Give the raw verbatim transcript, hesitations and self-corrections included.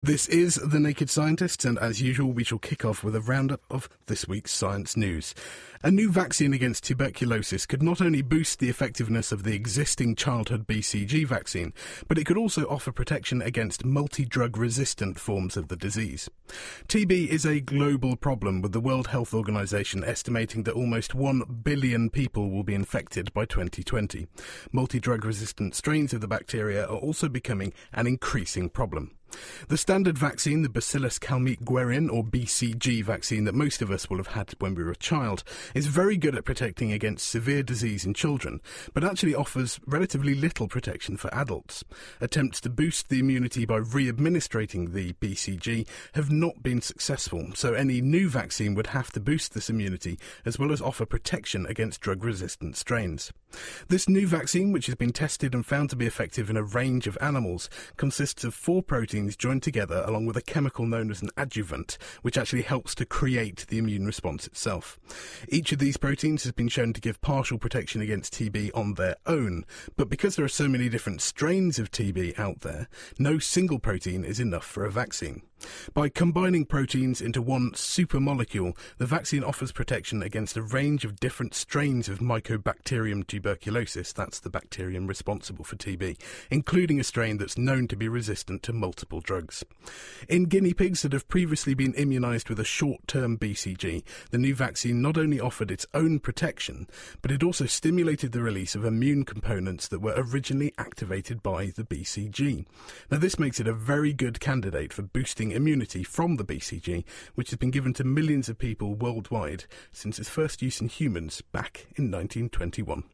This is The Naked Scientists, and as usual, we shall kick off with a roundup of this week's science news. A new vaccine against tuberculosis could not only boost the effectiveness of the existing childhood B C G vaccine, but it could also offer protection against multi-drug resistant forms of the disease. T B is a global problem, with the World Health Organization estimating that almost one billion people will be infected by twenty twenty. Multi-drug resistant strains of the bacteria are also becoming an increasing problem. The standard vaccine, the Bacillus calmette-guerin, or B C G vaccine that most of us will have had when we were a child, is very good at protecting against severe disease in children, but actually offers relatively little protection for adults. Attempts to boost the immunity by re-administrating the B C G have not been successful, so any new vaccine would have to boost this immunity as well as offer protection against drug-resistant strains. This new vaccine, which has been tested and found to be effective in a range of animals, consists of four proteins joined together along with a chemical known as an adjuvant, which actually helps to create the immune response itself. Each of these proteins has been shown to give partial protection against T B on their own, but because there are so many different strains of T B out there, no single protein is enough for a vaccine. By combining proteins into one supermolecule, the vaccine offers protection against a range of different strains of Mycobacterium tuberculosis, that's the bacterium responsible for T B, including a strain that's known to be resistant to multiple drugs. In guinea pigs that have previously been immunised with a short-term B C G, the new vaccine not only offered its own protection, but it also stimulated the release of immune components that were originally activated by the B C G. Now, this makes it a very good candidate for boosting immunity from the B C G, which has been given to millions of people worldwide since its first use in humans back in nineteen twenty-one.